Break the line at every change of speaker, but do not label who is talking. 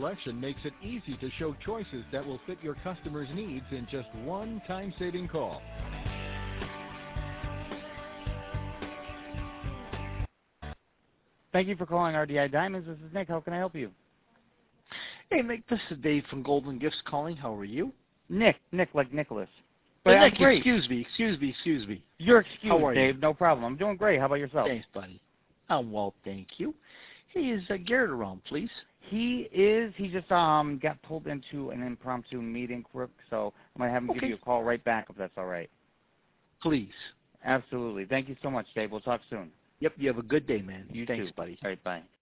selection makes it easy to show choices that will fit your customers' needs in just one time-saving call.
Thank you for calling RDI Diamonds. This is Nick. How can I help you?
Hey, Nick, this is Dave from Golden Gifts calling. How are you?
Nick like Nicholas.
But
Nick,
excuse me.
You're excused,
How are
Dave.
you?
No problem. I'm doing great. How about yourself?
Thanks, buddy. I'm well, thank you. Hey, is Garrett around, please?
He is. He just got pulled into an impromptu meeting, Crook, so I'm going to have him give you a call right back if that's all right.
Please.
Absolutely. Thank you so much, Dave. We'll talk soon.
Yep, you have a good day, man.
You
Thanks,
too.
buddy.
All right, bye.